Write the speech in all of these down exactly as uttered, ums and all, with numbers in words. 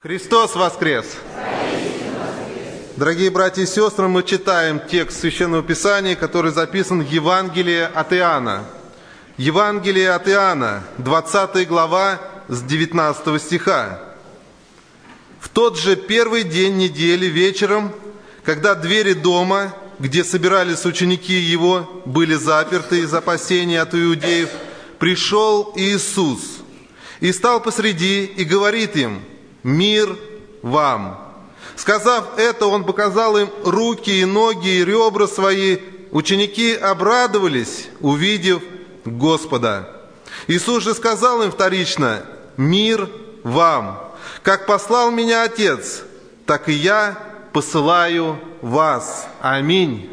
Христос воскрес! Дорогие братья и сестры, мы читаем текст Священного Писания, который записан в Евангелии от Иоанна. Евангелие от Иоанна, двадцатая глава, с девятнадцатого стиха. В тот же первый день недели вечером, когда двери дома, где собирались ученики его, были заперты из опасения от иудеев, пришел Иисус и стал посреди и говорит им: «Мир вам!» Сказав это, Он показал им руки и ноги и ребра свои. Ученики обрадовались, увидев Господа. Иисус же сказал им вторично: «Мир вам! Как послал меня Отец, так и я посылаю вас». Аминь.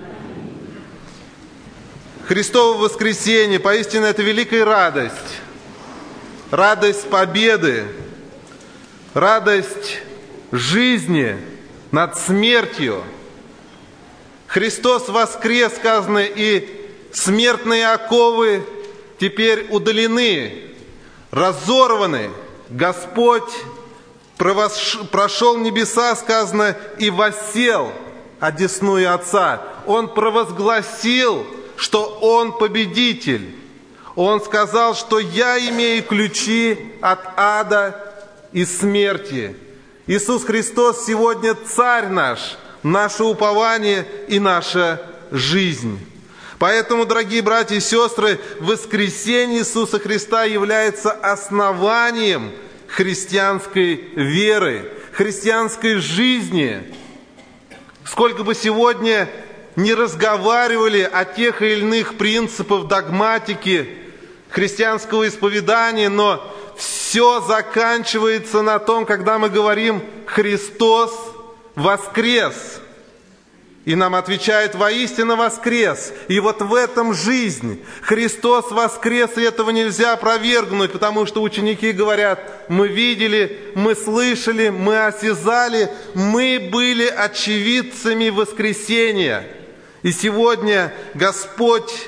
Христово воскресение, поистине это великая радость. Радость победы, радость жизни над смертью. Христос воскрес, сказано, и смертные оковы теперь удалены, разорваны. Господь прошел небеса, сказано, и воссел одесную Отца. Он провозгласил, что Он победитель. Он сказал, что «Я имею ключи от ада и смерти». Иисус Христос сегодня Царь наш, наше упование и наша жизнь. Поэтому, дорогие братья и сестры, воскресение Иисуса Христа является основанием христианской веры, христианской жизни. Сколько бы сегодня не разговаривали о тех или иных принципах догматики христианского исповедания, но все заканчивается на том, когда мы говорим «Христос воскрес». И нам отвечает: воистину воскрес. И вот в этом жизнь. Христос воскрес, и этого нельзя опровергнуть, потому что ученики говорят: мы видели, мы слышали, мы осязали, мы были очевидцами воскресения. И сегодня Господь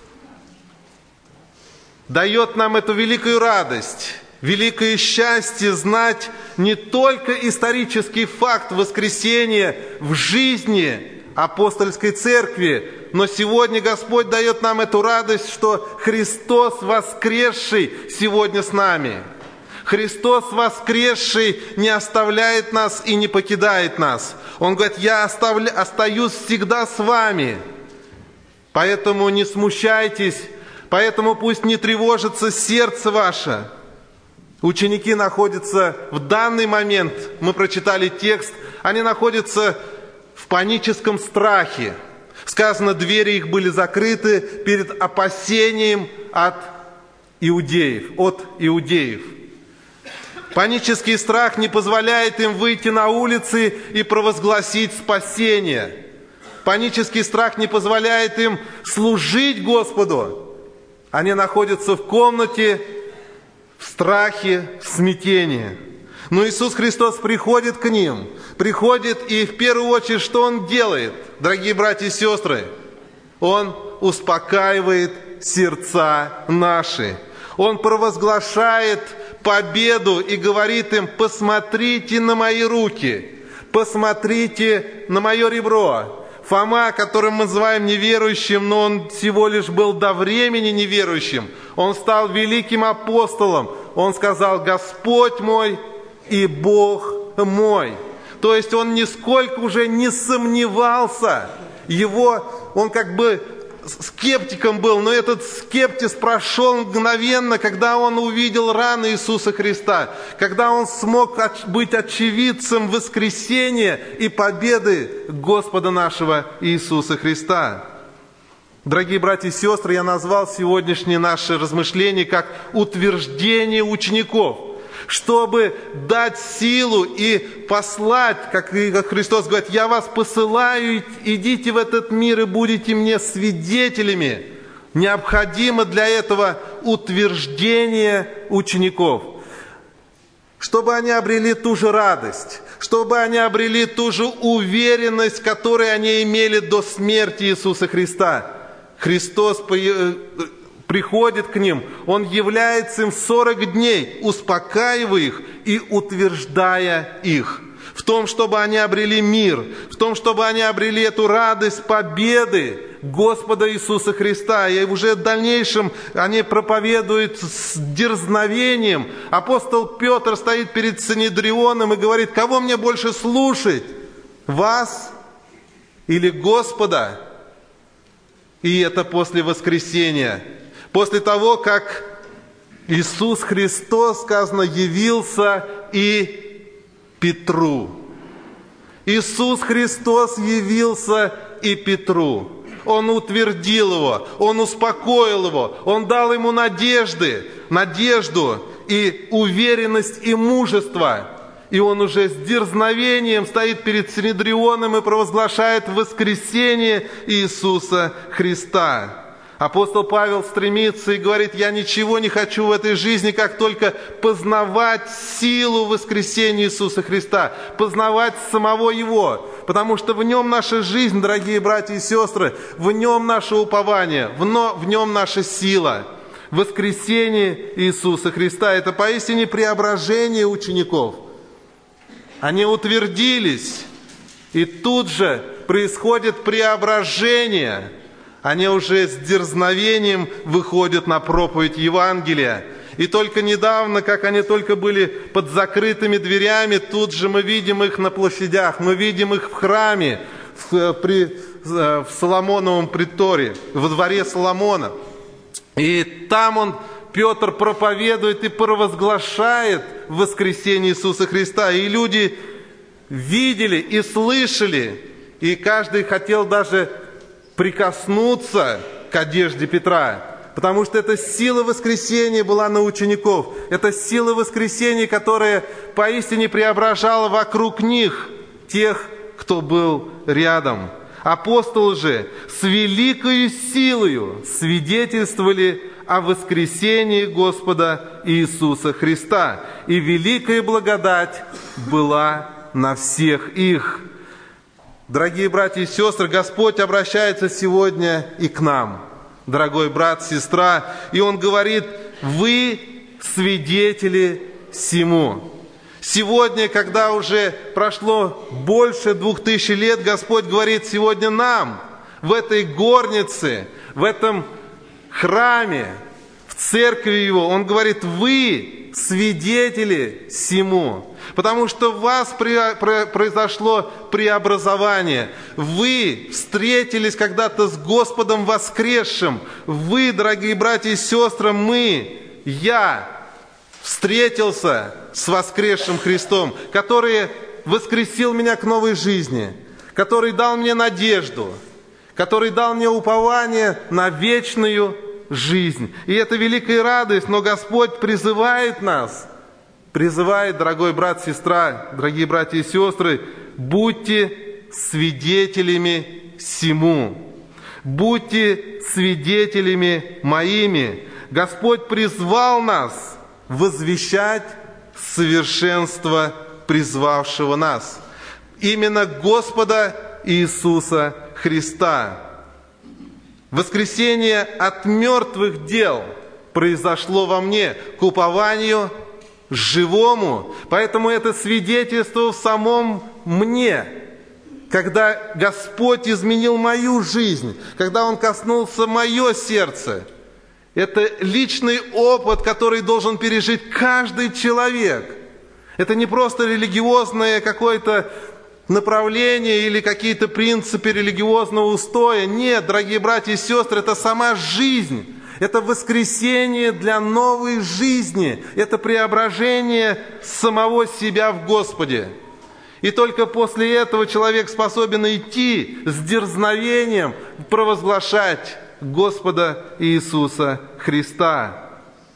дает нам эту великую радость, великое счастье знать не только исторический факт воскресения в жизни апостольской церкви, но сегодня Господь дает нам эту радость, что Христос воскресший сегодня с нами. Христос воскресший не оставляет нас и не покидает нас. Он говорит: «Я оставля... остаюсь всегда с вами». Поэтому не смущайтесь, поэтому пусть не тревожится сердце ваше. Ученики находятся в данный момент, мы прочитали текст, они находятся в паническом страхе. Сказано, двери их были закрыты перед опасением от иудеев, от иудеев. Панический страх не позволяет им выйти на улицы и провозгласить спасение. Панический страх не позволяет им служить Господу. Они находятся в комнате, в страхе, в смятении. Но Иисус Христос приходит к ним, приходит, и в первую очередь, что Он делает, дорогие братья и сестры? Он успокаивает сердца наши. Он провозглашает победу и говорит им: посмотрите на мои руки, посмотрите на мое ребро. Фома, которым мы называем неверующим, но он всего лишь был до времени неверующим, он стал великим апостолом. Он сказал: Господь мой и Бог мой. То есть он нисколько уже не сомневался. Его, он как бы скептиком был, но этот скептиз прошел мгновенно, когда он увидел раны Иисуса Христа, когда он смог быть очевидцем воскресения и победы Господа нашего Иисуса Христа. Дорогие братья и сестры, я назвал сегодняшнее наше размышление как утверждение учеников, чтобы дать силу и послать, как Христос говорит: «Я вас посылаю, идите в этот мир и будете мне свидетелями». Необходимо для этого утверждение учеников, чтобы они обрели ту же радость, чтобы они обрели ту же уверенность, которую они имели до смерти Иисуса Христа. Христос приходит к ним, Он является им сорок дней, успокаивая их и утверждая их в том, чтобы они обрели мир, в том, чтобы они обрели эту радость победы Господа Иисуса Христа. И уже в дальнейшем они проповедуют с дерзновением. Апостол Петр стоит перед Синедрионом и говорит: кого мне больше слушать? Вас или Господа? И это после воскресения. После того, как Иисус Христос, сказано, явился и Петру. Иисус Христос явился и Петру. Он утвердил его, Он успокоил его, Он дал ему надежды, надежду и уверенность и мужество. И он уже с дерзновением стоит перед Синедрионом и провозглашает воскресение Иисуса Христа. Апостол Павел стремится и говорит: я ничего не хочу в этой жизни, как только познавать силу воскресения Иисуса Христа, познавать самого Его, потому что в Нем наша жизнь, дорогие братья и сестры, в Нем наше упование, в Нем наша сила. Воскресение Иисуса Христа – это поистине преображение учеников. Они утвердились, и тут же происходит преображение. Они уже с дерзновением выходят на проповедь Евангелия. И только недавно, как они только были под закрытыми дверями, тут же мы видим их на площадях, мы видим их в храме, в, при, в Соломоновом приторе, во дворе Соломона. И там он, Петр, проповедует и провозглашает воскресение Иисуса Христа. И люди видели и слышали, и каждый хотел даже прикоснуться к одежде Петра, потому что эта сила воскресения была на учеников. Это сила воскресения, которая поистине преображала вокруг них тех, кто был рядом. Апостолы же с великою силою свидетельствовали о воскресении Господа Иисуса Христа, и великая благодать была на всех их. Дорогие братья и сестры, Господь обращается сегодня и к нам, дорогой брат, сестра, и Он говорит: вы свидетели всему. Сегодня, когда уже прошло больше двух тысяч лет, Господь говорит сегодня нам, в этой горнице, в этом храме, в церкви Его, Он говорит: вы свидетели всему. Потому что в вас произошло преобразование. Вы встретились когда-то с Господом воскресшим. Вы, дорогие братья и сестры, мы, я встретился с воскресшим Христом, который воскресил меня к новой жизни, который дал мне надежду, который дал мне упование на вечную жизнь. И это великая радость, но Господь призывает нас, призывает, дорогой брат, сестра, дорогие братья и сестры, будьте свидетелями всему. Будьте свидетелями моими. Господь призвал нас возвещать совершенство призвавшего нас. Именно Господа Иисуса Христа. Воскресение от мертвых дел произошло во мне к упованию живому. Поэтому это свидетельство в самом мне. Когда Господь изменил мою жизнь, когда Он коснулся мое сердце. Это личный опыт, который должен пережить каждый человек. Это не просто религиозное какое-то направление или какие-то принципы религиозного устоя. Нет, дорогие братья и сестры, это сама жизнь. Это воскресение для новой жизни. Это преображение самого себя в Господе. И только после этого человек способен идти с дерзновением провозглашать Господа Иисуса Христа.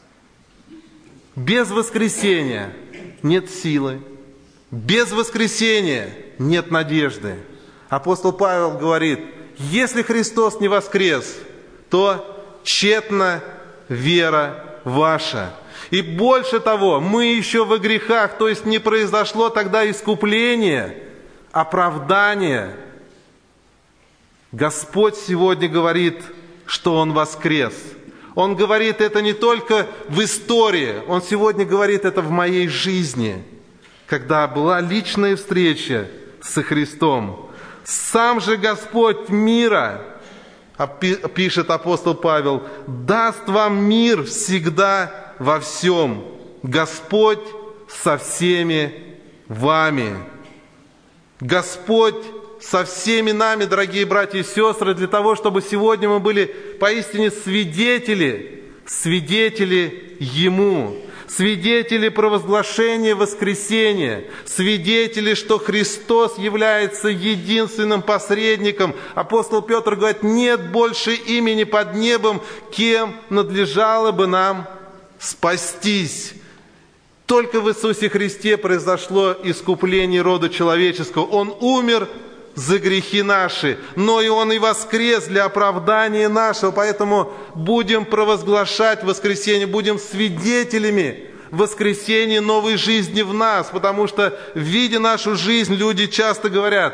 Без воскресения нет силы. Без воскресения нет надежды. Апостол Павел говорит: если Христос не воскрес, то тщетна вера ваша. И больше того, мы еще во грехах, то есть не произошло тогда искупление, оправдание. Господь сегодня говорит, что Он воскрес. Он говорит это не только в истории, Он сегодня говорит это в моей жизни, когда была личная встреча со Христом. Сам же Господь мира, пишет апостол Павел, даст вам мир всегда во всем. Господь со всеми вами. Господь со всеми нами, дорогие братья и сестры, для того, чтобы сегодня мы были поистине свидетели, свидетели Ему, свидетели провозглашения воскресения, свидетели, что Христос является единственным посредником. Апостол Петр говорит, нет больше имени под небом, кем надлежало бы нам спастись. Только в Иисусе Христе произошло искупление рода человеческого. Он умер за грехи наши, но и Он и воскрес для оправдания нашего. Поэтому будем провозглашать воскресение, будем свидетелями воскресения новой жизни в нас, потому что, видя нашу жизнь, люди часто говорят,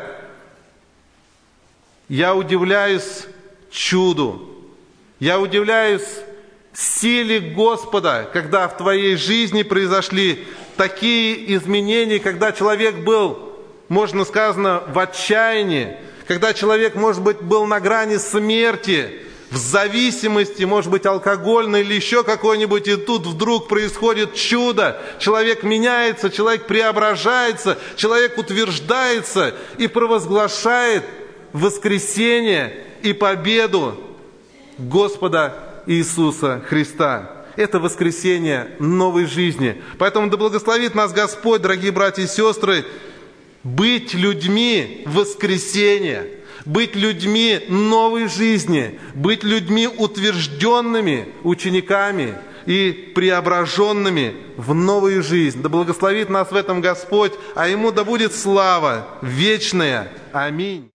я удивляюсь чуду, я удивляюсь силе Господа, когда в твоей жизни произошли такие изменения, когда человек был, можно сказано, в отчаянии, когда человек, может быть, был на грани смерти, в зависимости, может быть, алкогольной или еще какой-нибудь, и тут вдруг происходит чудо. Человек меняется, человек преображается, человек утверждается и провозглашает воскресение и победу Господа Иисуса Христа. Это воскресение новой жизни. Поэтому да благословит нас Господь, дорогие братья и сестры, быть людьми воскресения, быть людьми новой жизни, быть людьми утвержденными учениками и преображенными в новую жизнь. Да благословит нас в этом Господь, а Ему да будет слава вечная. Аминь.